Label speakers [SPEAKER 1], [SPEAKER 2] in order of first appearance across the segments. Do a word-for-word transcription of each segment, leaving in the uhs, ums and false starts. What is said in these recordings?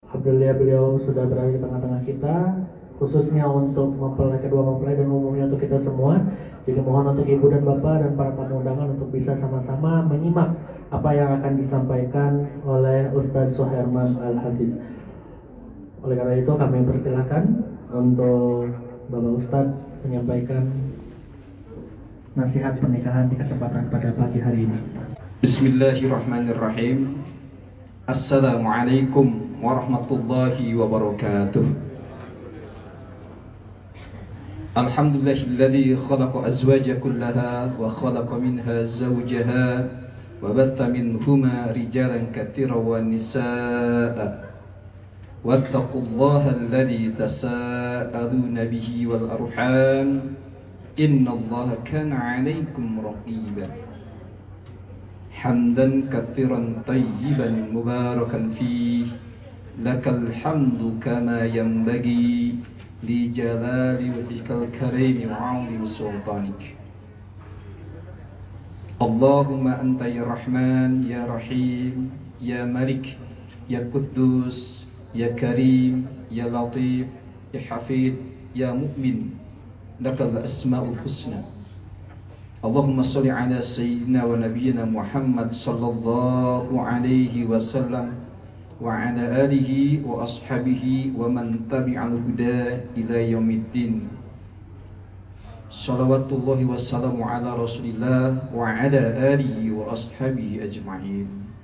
[SPEAKER 1] Alhamdulillah beliau sudah berada di tengah-tengah kita, khususnya untuk mempelai kedua mempelai dan umumnya untuk kita semua. Jadi mohon untuk ibu dan bapak dan para tamu undangan untuk bisa sama-sama menyimak apa yang akan disampaikan oleh Ustadz Suherman Al-Hafiz. Oleh karena itu kami persilakan untuk Bapak Ustadz menyampaikan nasihat pernikahan di kesempatan pada pagi hari ini.
[SPEAKER 2] Bismillahirrahmanirrahim. Assalamualaikum warahmatullahi wabarakatuh. Alhamdulillahilladzi khalaqa azwaja kullaha wa khalaqa minha zawjaha wa batta minhuma rijalan katsiran wa nisaa'a. Wattaqullaha alladzi tasaaluna bihi wal arham. Innallaha kana 'alaikum raqiba. Hamdan katsiran tayyiban mubarakan fihi. Lakal hamdu kama yanbaghi li jalali wajhikal karim wa 'azimi sultanik. Allahumma anta ya Rahman ya Rahim ya Malik ya Quddus ya Karim ya Latif ya Hafid ya Mu'min. Lakal asma'ul husna. Allahumma salli ala sayyidina wa nabiyyina Muhammad sallallahu alaihi wasallam wa ala alihi wa ashabihi wa man tabi'al huda ila yaumiddin. Shalawatullahi wassalamu ala Rasulillah wa ala alihi wa ashabihi ajma'in.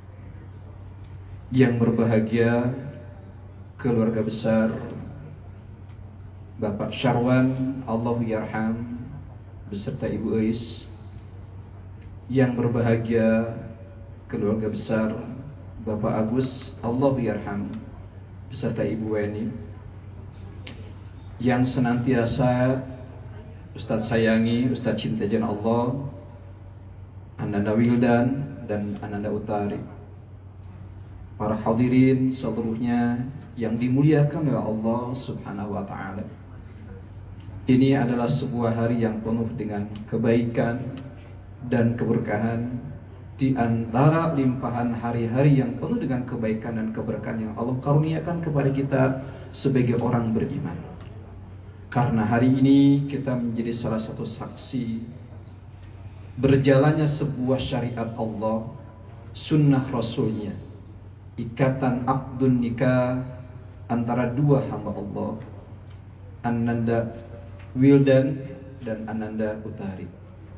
[SPEAKER 2] Yang berbahagia keluarga besar Bapak Syarwan Allahu yarham beserta Ibu Ais. Yang berbahagia keluarga besar Bapak Agus Allahu yarham beserta Ibu Weni. Yang senantiasa Ustadz sayangi, Ustadz cintajan Allah, Ananda Wildan dan Ananda Utari. Para hadirin seluruhnya yang dimuliakan oleh Allah Subhanahu wa taala. Ini adalah sebuah hari yang penuh dengan kebaikan dan keberkahan, di antara limpahan hari-hari yang penuh dengan kebaikan dan keberkahan yang Allah karuniakan kepada kita sebagai orang beriman. Karena hari ini kita menjadi salah satu saksi berjalannya sebuah syariat Allah, sunnah Rasulnya, ikatan aqdun nikah antara dua hamba Allah, Ananda Wildan dan Ananda Utari.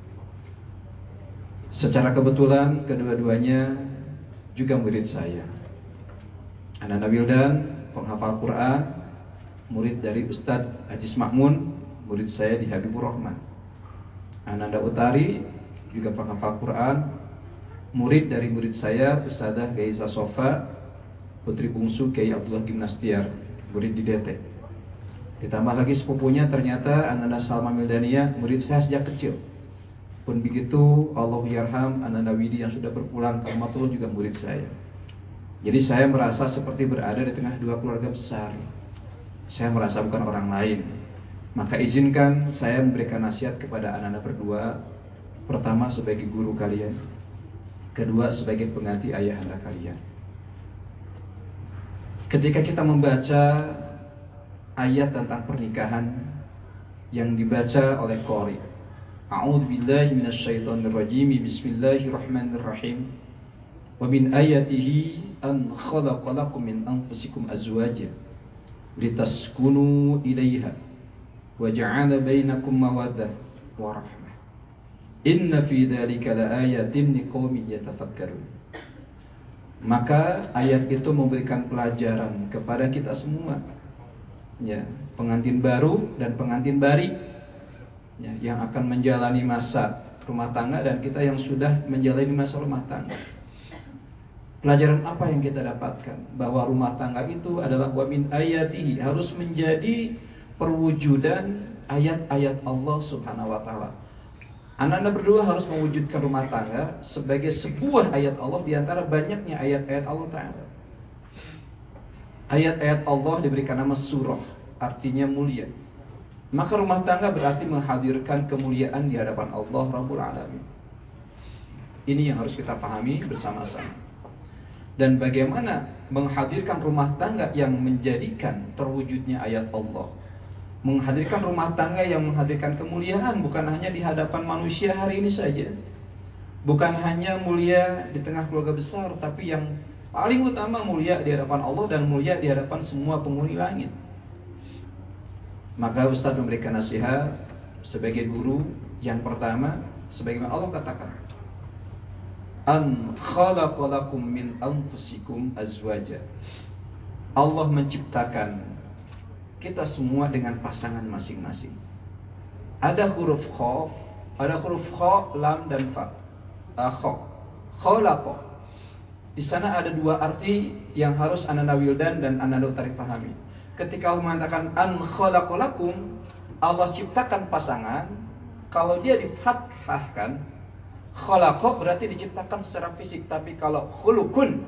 [SPEAKER 2] Secara kebetulan kedua-duanya juga murid saya. Ananda Wildan penghafal Quran, murid dari Ustadz Ajis Makmun, murid saya di Habibur Rahman. Ananda Utari juga penghafal Quran, murid dari murid saya Ustadzah Gaisa Sofa, putri bungsu Kiai Abdullah Gimnastiar, murid di D T. Ditambah lagi sepupunya ternyata Ananda Salma Mildania, murid saya sejak kecil. Pun begitu, Allahu yarham Ananda Widi yang sudah berpulang ke Rahmatullah juga murid saya. Jadi saya merasa seperti berada di tengah dua keluarga besar. Saya merasa bukan orang lain. Maka izinkan saya memberikan nasihat kepada anak-anak berdua. Pertama sebagai guru kalian, kedua sebagai pengganti ayahanda kalian. Ketika kita membaca ayat tentang pernikahan yang dibaca oleh qari, A'udzubillahi minasyaitonirrajim. Bismillahirrahmanirrahim. Wa min ayatihi an khalaqa lakum min anfusikum azwajan litaskunu ilaiha wa ja'ala bainakum mawaddah wa rahmah. Inna fi dzalika laayatin liqaumin yatafakkarun. Maka ayat itu memberikan pelajaran kepada kita semua, ya, pengantin baru dan pengantin bari, ya, yang akan menjalani masa rumah tangga dan kita yang sudah menjalani masa rumah tangga. Pelajaran apa yang kita dapatkan? Bahwa rumah tangga itu adalah wa min ayatihi, harus menjadi perwujudan ayat-ayat Allah Subhanahu wa taala. Anda-anda berdua harus mewujudkan rumah tangga sebagai sebuah ayat Allah di antara banyaknya ayat-ayat Allah Ta'ala. Ayat-ayat Allah diberikan nama surah, artinya mulia. Maka rumah tangga berarti menghadirkan kemuliaan di hadapan Allah Rabbul Alamin. Ini yang harus kita pahami bersama-sama. Dan bagaimana menghadirkan rumah tangga yang menjadikan terwujudnya ayat Allah, menghadirkan rumah tangga yang menghadirkan kemuliaan bukan hanya di hadapan manusia hari ini saja, bukan hanya mulia di tengah keluarga besar, tapi yang paling utama mulia di hadapan Allah dan mulia di hadapan semua penghuni langit. Maka Ustaz memberikan nasihat sebagai guru. Yang pertama, sebagaimana Allah katakan, an khalaqalakum min anfusikum azwaja. Allah menciptakan kita semua dengan pasangan masing-masing. Ada huruf kha, ada huruf kha, lam dan fa. Kha, khalaqa. Di sana ada dua arti yang harus Ananda Wildan dan Ananda Utari pahami. Ketika Allah mengatakan an khalaqalakum, Allah ciptakan pasangan. Kalau dia difathahkan, khalaqa berarti diciptakan secara fisik. Tapi kalau khulukun,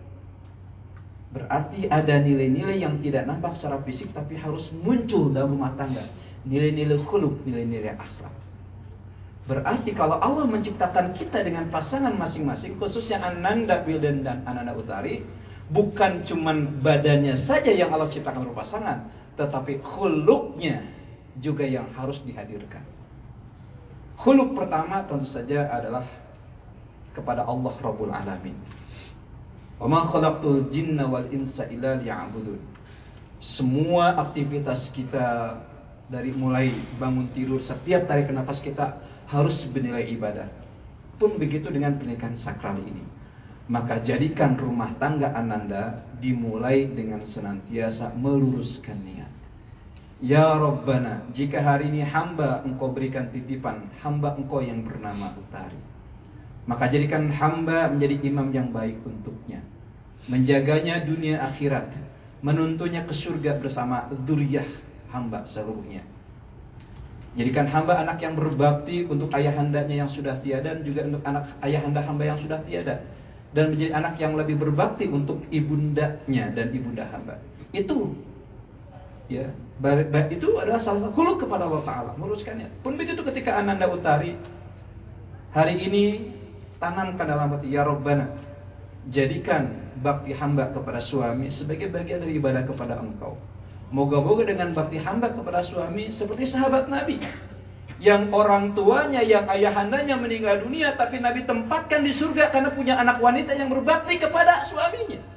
[SPEAKER 2] berarti ada nilai-nilai yang tidak nampak secara fisik tapi harus muncul dalam rumah tangga. Nilai-nilai khuluk, nilai-nilai akhlak. Berarti kalau Allah menciptakan kita dengan pasangan masing-masing, khususnya Ananda Wildan dan Ananda Utari, bukan cuman badannya saja yang Allah ciptakan berpasangan, tetapi khuluknya juga yang harus dihadirkan. Khuluk pertama tentu saja adalah kepada Allah Rabbul Alamin. Wa ma khalaqtul jinna wal insa illa liya'budun. Semua aktivitas kita dari mulai bangun tidur, setiap tarik nafas kita harus bernilai ibadah. Pun begitu dengan pernikahan sakral ini. Maka jadikan rumah tangga Ananda dimulai dengan senantiasa meluruskan niat. Ya Rabbana, jika hari ini hamba engkau berikan titipan, hamba engkau yang bernama Utari, maka jadikan hamba menjadi imam yang baik untuknya, menjaganya dunia akhirat, menuntunnya ke surga bersama dzurriyyah hamba seluruhnya. Jadikan hamba anak yang berbakti untuk ayahandanya yang sudah tiada, dan juga untuk anak ayahanda hamba yang sudah tiada, dan menjadi anak yang lebih berbakti untuk ibundanya dan ibunda hamba. Itu ya, itu adalah salah satu khuluk kepada Allah Ta'ala, meluruskannya. Pun begitu ketika Ananda Utari hari ini tanamkan dalam hati, ya Rabbana, jadikan bakti hamba kepada suami sebagai bagian dari ibadah kepada engkau. Moga-moga dengan bakti hamba kepada suami seperti sahabat Nabi, yang orang tuanya, yang ayahandanya meninggal dunia, tapi Nabi tempatkan di surga karena punya anak wanita yang berbakti kepada suaminya.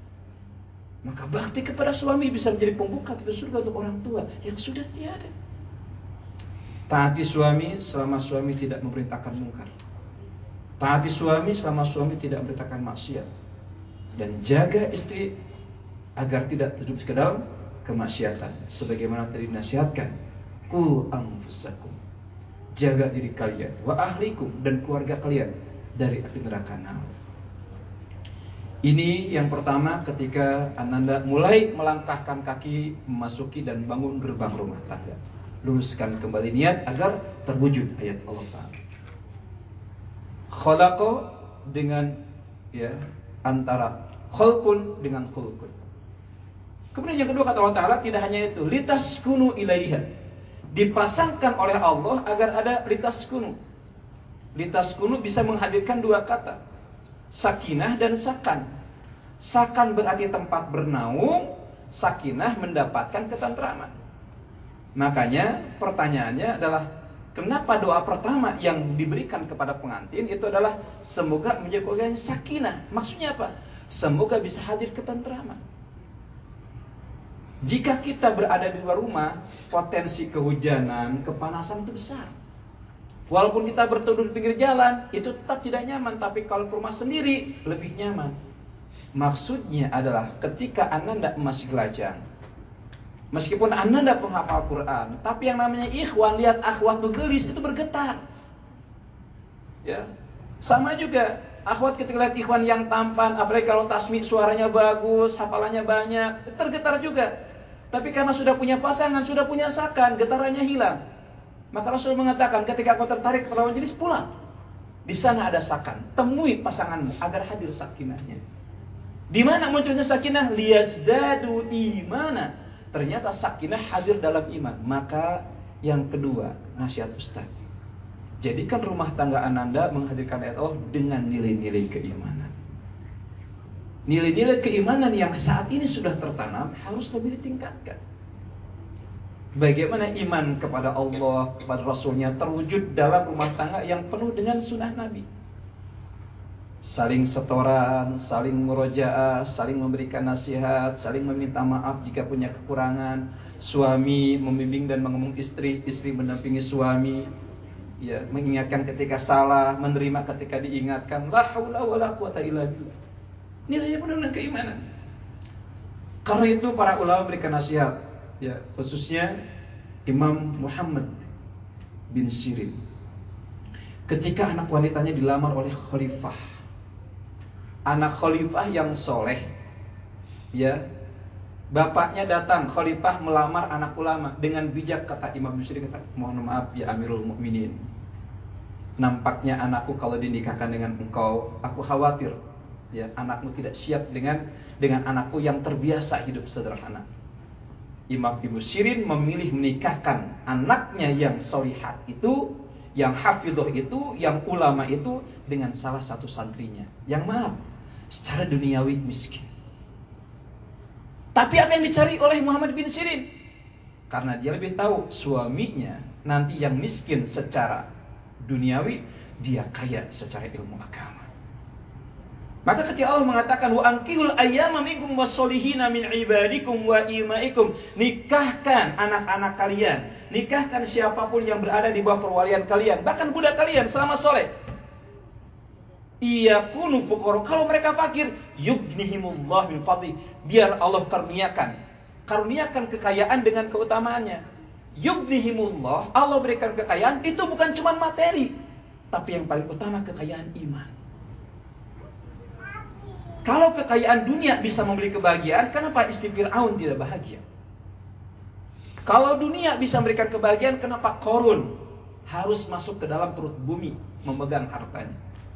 [SPEAKER 2] Maka bakti kepada suami bisa menjadi pembuka pintu surga untuk orang tua yang sudah tiada. Taati suami selama suami tidak memerintahkan mungkar. Taati suami selama suami tidak memerintahkan maksiat. Dan jaga istri agar tidak terjebak ke dalam kemaksiatan. Sebagaimana tadi dinasihatkan, qu anfusakum, jaga diri kalian, wa ahlikum, dan keluarga kalian dari api neraka nar. Ini yang pertama ketika Ananda mulai melangkahkan kaki memasuki dan bangun gerbang rumah tangga. Luruskan kembali niat agar terwujud ayat Allah Ta'ala. Khalaqa dengan ya antara khalqun dengan khulqun. Kemudian yang kedua kata Allah Ta'ala tidak hanya itu, litaskunu ilaiha. Dipasangkan oleh Allah agar ada litaskunu. Litaskunu bisa menghadirkan dua kata, sakinah dan sakan. Sakan berarti tempat bernaung, sakinah mendapatkan ketentraman. Makanya pertanyaannya adalah, kenapa doa pertama yang diberikan kepada pengantin itu adalah semoga menjadi keluarga yang sakinah? Maksudnya apa? Semoga bisa hadir ketentraman. Jika kita berada di luar rumah, potensi kehujanan, kepanasan itu besar. Walaupun kita berteduh di pinggir jalan, itu tetap tidak nyaman. Tapi kalau ke rumah sendiri, lebih nyaman. Maksudnya adalah ketika Ananda masih lajang, meskipun Ananda penghafal Quran, tapi yang namanya ikhwan, lihat akhwat gelis itu bergetar. Ya, sama juga akhwat ketika lihat ikhwan yang tampan, apalagi kalau tasmi suaranya bagus, hafalannya banyak, tergetar juga. Tapi karena sudah punya pasangan, sudah punya sakan, getarannya hilang. Maka Rasul mengatakan, ketika kau tertarik kepada lawan jenis, pulang. Di sana ada sakan, temui pasanganmu agar hadir sakinahnya. Di mana munculnya sakinah? Liyazdadu imana. Ternyata sakinah hadir dalam iman. Maka yang kedua, nasihat Ustaz, jadikan rumah tangga Ananda menghadirkan ayat Allah dengan nilai-nilai keimanan. Nilai-nilai keimanan yang saat ini sudah tertanam harus lebih ditingkatkan. Bagaimana iman kepada Allah, kepada Rasulnya terwujud dalam rumah tangga yang penuh dengan sunnah Nabi. Saling setoran, saling murojaah, saling memberikan nasihat, saling meminta maaf jika punya kekurangan. Suami membimbing dan mengemong istri, istri mendampingi suami, ya, mengingatkan ketika salah, menerima ketika diingatkan. La haula wala quwata illa billah. Nilainya penuh dengan keimanan. Karena itu para ulama berikan nasihat, ya, khususnya Imam Muhammad bin Sirin. Ketika anak wanitanya dilamar oleh khalifah, anak khalifah yang soleh, ya, bapaknya datang, khalifah melamar anak ulama. Dengan bijak kata Imam bin Sirin, kata, mohon maaf ya Amirul Mukminin, nampaknya anakku kalau dinikahkan dengan engkau, aku khawatir, ya, anakmu tidak siap dengan dengan anakku yang terbiasa hidup sederhana. Imam Ibnu Sirin memilih menikahkan anaknya yang solihat itu, yang hafidhoh itu, yang ulama itu dengan salah satu santrinya yang maaf, secara duniawi miskin. Tapi apa yang dicari oleh Muhammad bin Sirin? Karena dia lebih tahu suaminya nanti yang miskin secara duniawi, dia kaya secara ilmu agama. Maka ketika Allah mengatakan wa ankihul ayyama minkum wassolihina min ibadikum wa imaikum, nikahkan anak-anak kalian, nikahkan siapapun yang berada di bawah perwalian kalian, bahkan budak kalian selama soleh. Iyakunu fuqara, kalau mereka fakir, yughnihimullah min fadli, biar Allah karuniakan, karuniakan kekayaan dengan keutamaannya. Yughnihimullah, Allah berikan kekayaan, itu bukan cuma materi, tapi yang paling utama kekayaan iman. Kalau kekayaan dunia bisa memberi kebahagiaan, kenapa istri Fir'aun tidak bahagia? Kalau dunia bisa memberikan kebahagiaan, kenapa Qarun harus masuk ke dalam perut bumi memegang hartanya?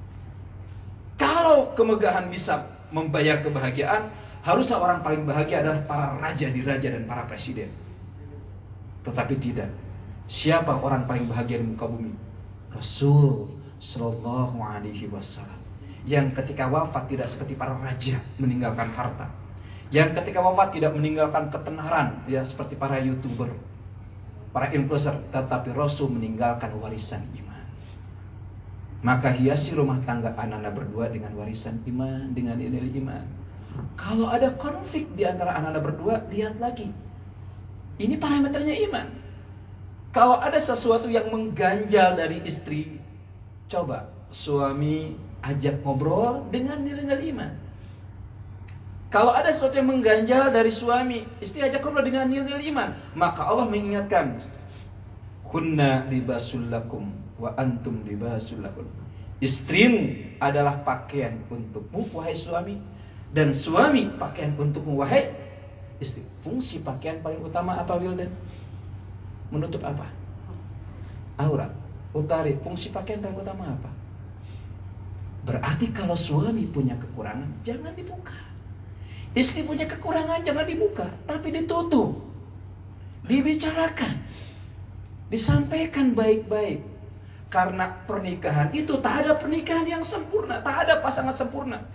[SPEAKER 2] Kalau kemegahan bisa membayar kebahagiaan, harusnya orang paling bahagia adalah para raja di raja dan para presiden. Tetapi tidak. Siapa orang paling bahagia di muka bumi? Rasul Sallallahu Alaihi Wasallam. Yang ketika wafat tidak seperti para raja meninggalkan harta. Yang ketika wafat tidak meninggalkan ketenaran, ya, seperti para YouTuber, para influencer, tetapi Rasul meninggalkan warisan iman. Maka hiasi rumah tangga Ananda berdua dengan warisan iman, dengan nilai iman. Kalau ada konflik di antara Ananda berdua, lihat lagi. Ini parameternya iman. Kalau ada sesuatu yang mengganjal dari istri, coba suami ajak ngobrol dengan nilai-nilai iman. Kalau ada sesuatu yang mengganjal dari suami, istri ajak ngobrol dengan nilai-nilai iman. Maka Allah mengingatkan, kunna libasul lakum wa antum libasul lakum. Istrimu adalah pakaian untukmu, wahai suami, dan suami pakaian untukmu, wahai istri. Fungsi pakaian paling utama apa, Wildan? Menutup apa? Aurat. Utari, fungsi pakaian paling utama apa? Berarti kalau suami punya kekurangan, jangan dibuka. Istri punya kekurangan, jangan dibuka, tapi ditutup, dibicarakan, disampaikan baik-baik. Karena pernikahan itu tak ada pernikahan yang sempurna, tak ada pasangan sempurna.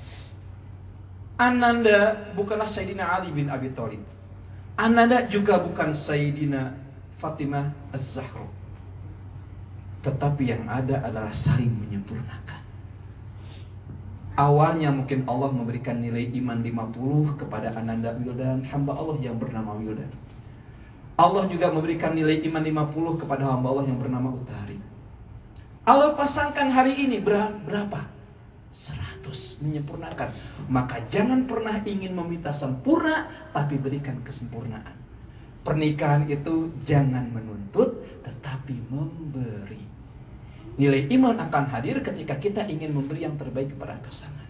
[SPEAKER 2] Ananda bukanlah Sayyidina Ali bin Abi Thalib. Ananda juga bukan Sayyidina Fatimah Az-Zahra. Tetapi yang ada adalah saling menyempurnakan. Awalnya mungkin Allah memberikan nilai iman lima puluh kepada Ananda Wildan, hamba Allah yang bernama Wildan. Allah juga memberikan nilai iman lima puluh kepada hamba Allah yang bernama Utari. Allah pasangkan hari ini berapa? seratus, menyempurnakan. Maka jangan pernah ingin meminta sempurna, tapi berikan kesempurnaan. Pernikahan itu jangan menuntut, tetapi memberi. Nilai iman akan hadir ketika kita ingin memberi yang terbaik kepada pasangan.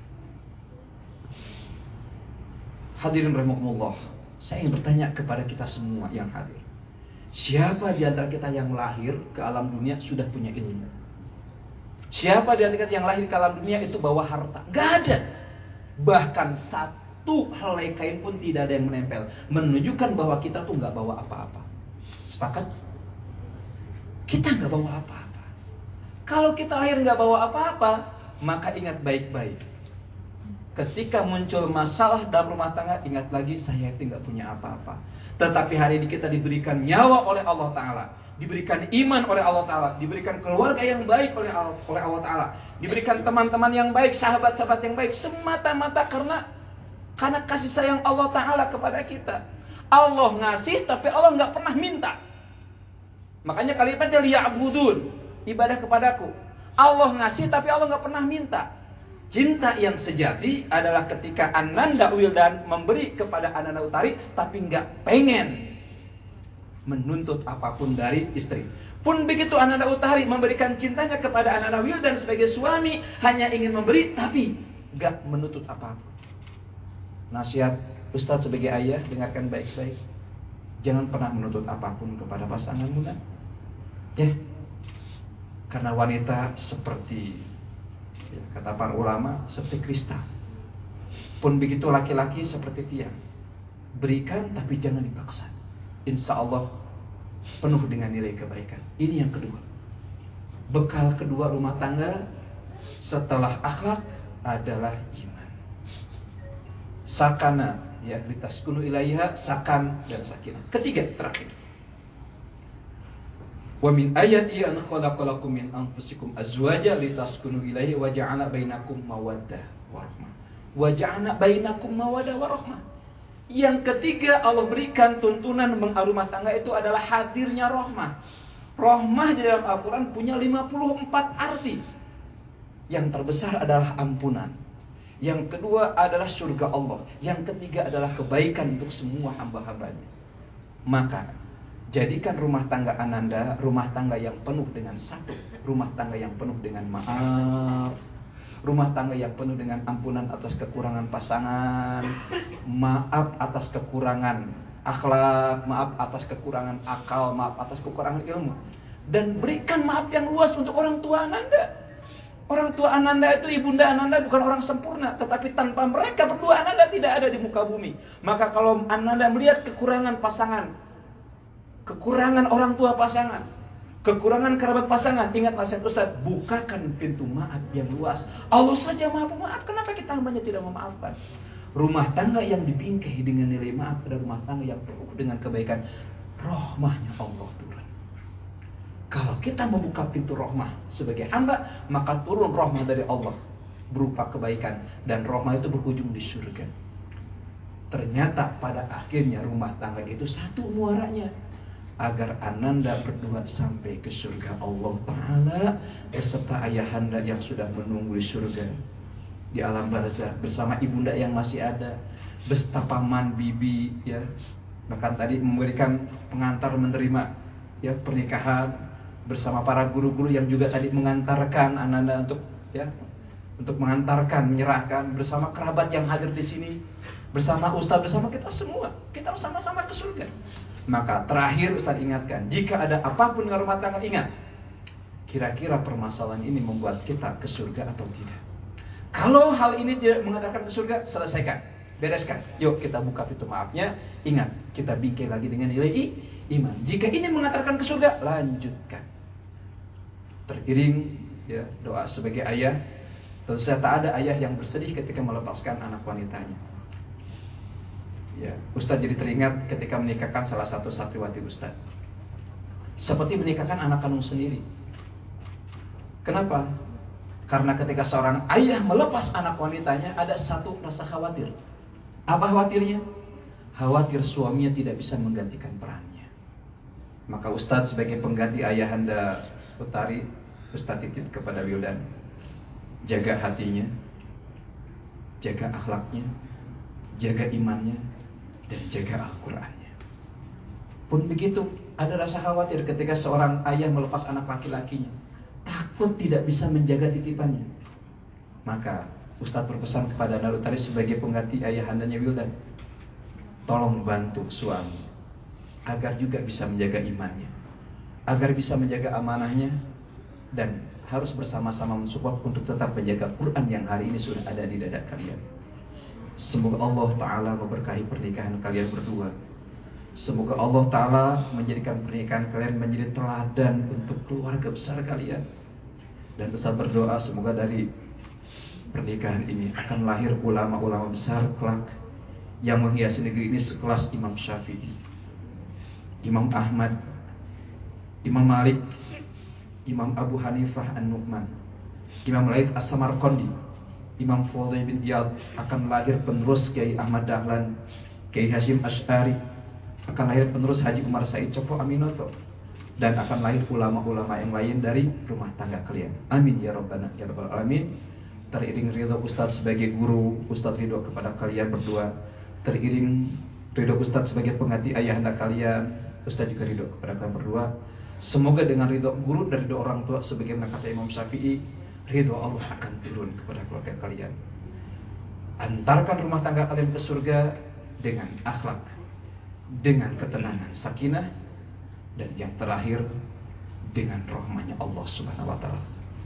[SPEAKER 2] Hadirin rahimakumullah, saya ingin bertanya kepada kita semua yang hadir. Siapa di antara kita yang lahir ke alam dunia sudah punya ilmu? Siapa di antara kita yang lahir ke alam dunia itu bawa harta? Gak ada. Bahkan satu helai kain pun tidak ada yang menempel, menunjukkan bahwa kita tuh gak bawa apa-apa. Sepakat? Kita gak bawa apa-apa. Kalau kita lahir nggak bawa apa-apa, maka ingat baik-baik. Ketika muncul masalah dalam rumah tangga, ingat lagi saya itu nggak punya apa-apa. Tetapi hari ini kita diberikan nyawa oleh Allah Ta'ala, diberikan iman oleh Allah Ta'ala, diberikan keluarga yang baik oleh Allah, oleh Allah Ta'ala, diberikan teman-teman yang baik, sahabat-sahabat yang baik, semata-mata karena karena kasih sayang Allah Ta'ala kepada kita. Allah ngasih tapi Allah nggak pernah minta. Makanya kalimatnya liya'budun, ibadah kepadaku. Allah ngasih tapi Allah nggak pernah minta. Cinta yang sejati adalah ketika Ananda Wildan memberi kepada Ananda Utari tapi nggak pengen menuntut apapun dari istri. Pun begitu Ananda Utari memberikan cintanya kepada Ananda Wildan sebagai suami, hanya ingin memberi tapi nggak menuntut apapun. Nasihat Ustadz sebagai ayah, dengarkan baik-baik. Jangan pernah menuntut apapun kepada pasanganmu, kan? Ya, karena wanita seperti, ya, kata para ulama, seperti kristal. Pun begitu laki-laki seperti tiang. Berikan tapi jangan dipaksa. Insya Allah penuh dengan nilai kebaikan. Ini yang kedua. Bekal kedua rumah tangga setelah akhlak adalah iman. Sakana, ya, litaskunu ilaiha, sakan dan sakinah. Ketiga, terakhir. Wa min ayati an khalaqalakum min anfusikum azwaja litaskunu ilaihi wa ja'ala bainakum mawaddah wa rahmah. Wa ja'ala bainakum mawaddah wa rahmah. Yang ketiga Allah berikan tuntunan rumah tangga itu adalah hadirnya rahmah. Rahmah di dalam Al-Qur'an punya lima puluh empat arti. Yang terbesar adalah ampunan. Yang kedua adalah surga Allah. Yang ketiga adalah kebaikan untuk semua hamba-hambanya. Maka jadikan rumah tangga Ananda rumah tangga yang penuh dengan satu, rumah tangga yang penuh dengan maaf, rumah tangga yang penuh dengan ampunan atas kekurangan pasangan, maaf atas kekurangan akhlak, maaf atas kekurangan akal, maaf atas kekurangan ilmu. Dan berikan maaf yang luas untuk orang tua Ananda. Orang tua Ananda itu, ibunda Ananda bukan orang sempurna, tetapi tanpa mereka berdua Ananda tidak ada di muka bumi. Maka kalau Ananda melihat kekurangan pasangan, kekurangan orang tua pasangan, kekurangan kerabat pasangan, ingat nasihat Ustaz, bukakan pintu maaf yang luas. Allah saja maha pemaaf, kenapa kita hambanya tidak memaafkan? Rumah tangga yang dibingkai dengan nilai maaf adalah rumah tangga yang penuh dengan kebaikan. Rahmahnya Allah turun. Kalau kita membuka pintu rahmah sebagai hamba, maka turun rahmah dari Allah berupa kebaikan, dan rahmah itu berujung di surga. Ternyata pada akhirnya rumah tangga itu satu muaranya, agar Ananda berdua sampai ke surga Allah Ta'ala beserta ayahanda yang sudah menunggu di surga, di alam barzah, bersama ibunda yang masih ada, beserta paman bibi, ya, bahkan tadi memberikan pengantar menerima, ya, pernikahan, bersama para guru-guru yang juga tadi mengantarkan Ananda untuk, ya, untuk mengantarkan, menyerahkan, bersama kerabat yang hadir di sini, bersama ustaz, bersama kita semua, kita sama-sama ke surga. Maka terakhir Ustaz ingatkan, jika ada apapun dengan rumah tangga, ingat, kira-kira permasalahan ini membuat kita ke surga atau tidak. Kalau hal ini tidak mengantarkan ke surga, selesaikan, bereskan. Yuk kita buka pintu maafnya. Ingat, kita bingkai lagi dengan nilai iman. Jika ini mengantarkan ke surga, lanjutkan. Teriring, ya, doa sebagai ayah. Tentu saja tak ada ayah yang bersedih ketika melepaskan anak wanitanya. Ya, Ustaz jadi teringat ketika menikahkan salah satu santriwati Ustaz. Seperti menikahkan anak kandung sendiri. Kenapa? Karena ketika seorang ayah melepas anak wanitanya, ada satu rasa khawatir. Apa khawatirnya? Khawatir suaminya tidak bisa menggantikan perannya. Maka Ustaz sebagai pengganti ayahanda Utari, Ustaz titip kepada Wildan, jaga hatinya, jaga akhlaknya, jaga imannya, dan jaga Al-Qur'annya. Pun begitu, ada rasa khawatir ketika seorang ayah melepas anak laki-lakinya, takut tidak bisa menjaga titipannya. Maka Ustaz berpesan kepada Narutari sebagai pengganti ayahandanya Wildan, tolong bantu suami agar juga bisa menjaga imannya, agar bisa menjaga amanahnya, dan harus bersama-sama mensupport untuk tetap menjaga Quran yang hari ini sudah ada di dada kalian. Semoga Allah Ta'ala memberkahi pernikahan kalian berdua. Semoga Allah Ta'ala menjadikan pernikahan kalian menjadi teladan untuk keluarga besar kalian. Dan Ustaz berdoa semoga dari pernikahan ini akan lahir ulama-ulama besar kelak yang menghiasi negeri ini sekelas Imam Syafi'i, Imam Ahmad, Imam Malik, Imam Abu Hanifah An-Nu'man, Imam Laith As-Samarqandi, Imam Fudhail bin Iyad. Akan lahir penerus Kiai Ahmad Dahlan, Kiai Hasyim Asy'ari, akan lahir penerus Haji Umar Said Cokro Aminoto, dan akan lahir ulama-ulama yang lain dari rumah tangga kalian. Amin ya rabbana ya rabbal alamin. Teriring ridho Ustadz sebagai guru, Ustadz ridho kepada kalian berdua. Teriring ridho Ustadz sebagai pengganti ayahanda kalian, Ustadz juga ridho kepada kalian berdua. Semoga dengan ridho guru dan ridho orang tua, sebagaimana kata Imam Syafi'i, ridho Allah akan turun kepada keluarga kalian. Antarkan rumah tangga kalian ke surga dengan akhlak, dengan ketenangan, sakinah, dan yang terakhir dengan rahmatnya Allah Subhanahu wa taala.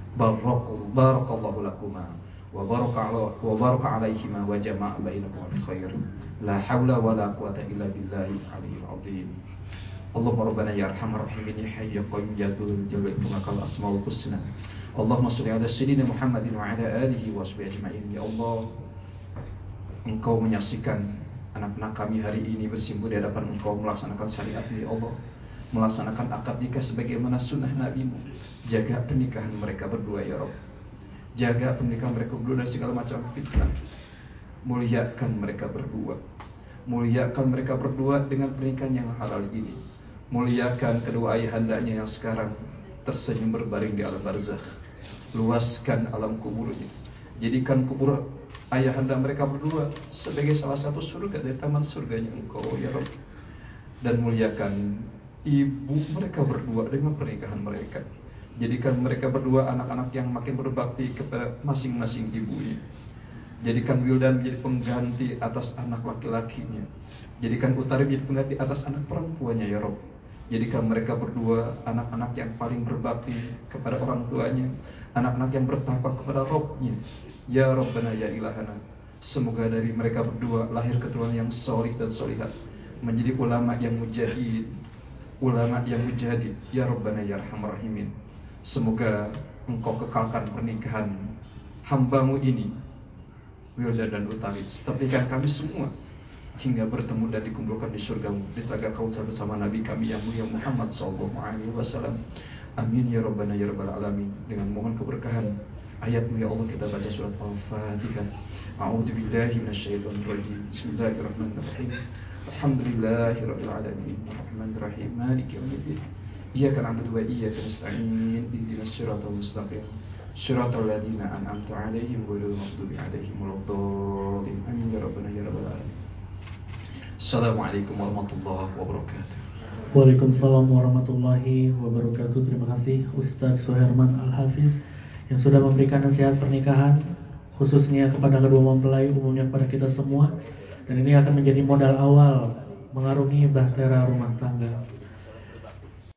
[SPEAKER 2] Barakallahu lakuma wa baraka wa baraka alaihima wa jama'a bainakum bi khair. La haula wa la quwata illa billahi aliyil azim. Allahumma rabbana ya arhamar rahimin ya hayy ya qayyum ya dzul jalali wal ikram asmaul husna. Allahumma shalli ala sayyidina Muhammadin wa ala alihi wa sahbihi ajma'in. Ya Allah, Engkau menyaksikan anak-anak kami hari ini bersimpuh di hadapan Engkau melaksanakan syariat-Mu ya Allah, melaksanakan akad nikah sebagaimana sunnah Nabi-Mu. Jaga pernikahan mereka berdua ya Rabb. Jaga pernikahan mereka berdua dari segala macam fitnah. Muliakan mereka berdua. Muliakan mereka berdua dengan pernikahan yang halal ini. Muliakan kedua ayahandanya yang sekarang tersenyum berbaring di alam barzakh. Luaskan alam kuburnya. Jadikan kubur ayahanda mereka berdua sebagai salah satu surga dari taman surganya Engkau ya Rabb. Dan muliakan ibu mereka berdua dengan pernikahan mereka. Jadikan mereka berdua anak-anak yang makin berbakti kepada masing-masing ibunya. Jadikan Wildan menjadi pengganti atas anak laki-lakinya. Jadikan Utari menjadi pengganti atas anak perempuannya ya Rabb. Jadikan mereka berdua anak-anak yang paling berbakti kepada orang tuanya, anak-anak yang bertakwa kepada Rabb-Nya. Ya Rabbana ya ilahana. Semoga dari mereka berdua lahir keturunan yang solih dan solihat, menjadi ulama yang mujahid, ulama yang mujahid. Ya Rabbana ya arhamar rahimin. Semoga Engkau kekalkan pernikahan hamba-Mu ini, Wildan dan Utari, serta pernikahan kami semua, hingga bertemu dan dikumpulkan di surga-Mu di telaga Kautsar bersama Nabi kami yang mulia Muhammad sallallahu alaihi wasallam. Amin ya Rabbana ya rabbal alamin. Dengan mohon keberkahan ayat-Mu ya Allah, kita baca surat Al-Fatihah. A'udzu billahi minasyaitonir rajim. Bismillahirrahmanirrahim. Alhamdulillahirabbil alamin. Arrahmanir rahim. Maliki yaumiddin. Iyyaka na'budu wa iyyaka nasta'in. Ihdinas siratal mustaqim. Siratal ladzina an'amta 'alaihim ghairil maghdubi 'alaihim waladdallin. Amin ya rabbana ya rabbal alamin. Assalamualaikum warahmatullahi wabarakatuh.
[SPEAKER 1] Waalaikumsalam warahmatullahi wabarakatuh. Terima kasih Ustaz Suherman Al-Hafiz yang sudah memberikan nasihat pernikahan, khususnya kepada kedua mempelai, umumnya kepada kita semua. Dan ini akan menjadi modal awal mengarungi bahtera rumah tangga.